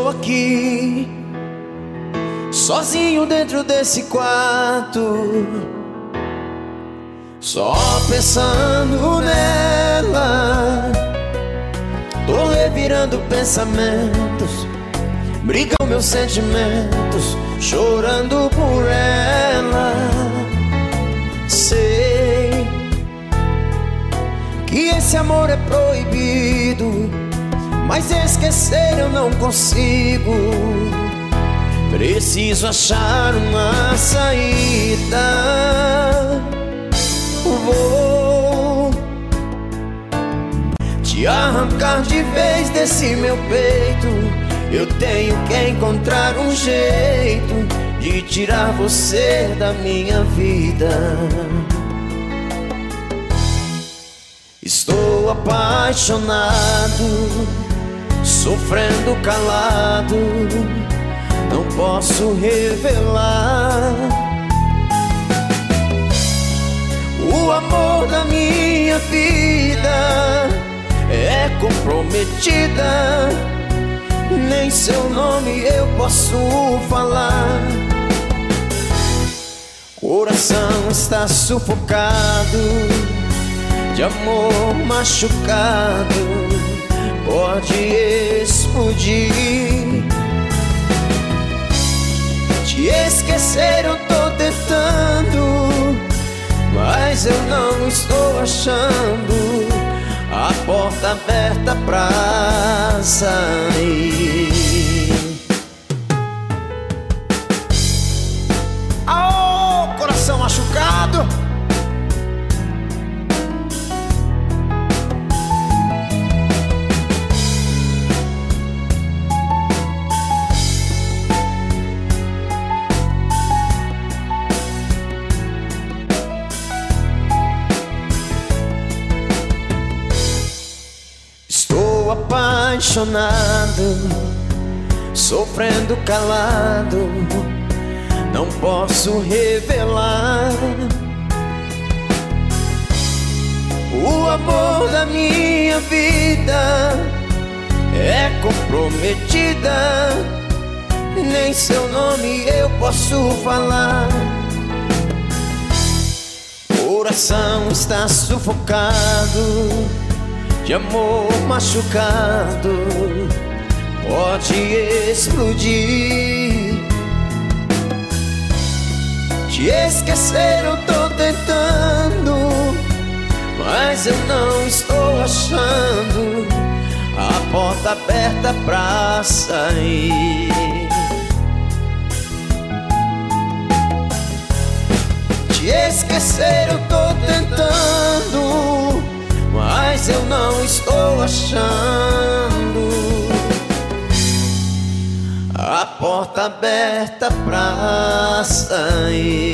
Estou aqui, sozinho dentro desse quarto, só pensando nela. Tô revirando pensamentos, brigam meus sentimentos, chorando por ela. Sei que esse amor é proibido, mas esquecer eu não consigo. Preciso achar uma saída. Vou te arrancar de vez desse meu peito. Eu tenho que encontrar um jeito de tirar você da minha vida. Estou apaixonado, sofrendo calado, não posso revelar. O amor da minha vida é comprometida, nem seu nome eu posso falar. Coração está sufocado, de amor machucado, pode explodir. Te esquecer eu tô tentando, mas eu não estou achando a porta aberta pra sair. Aô, coração machucado! Apaixonado, sofrendo calado, não posso revelar. O amor da minha vida é comprometida, nem seu nome eu posso falar. Coração está sufocado, de amor machucado, pode explodir. Te esquecer eu tô tentando, mas eu não estou achando a porta aberta pra sair. Te esquecer eu tô tentando, mas eu não estou achando a porta aberta pra sair.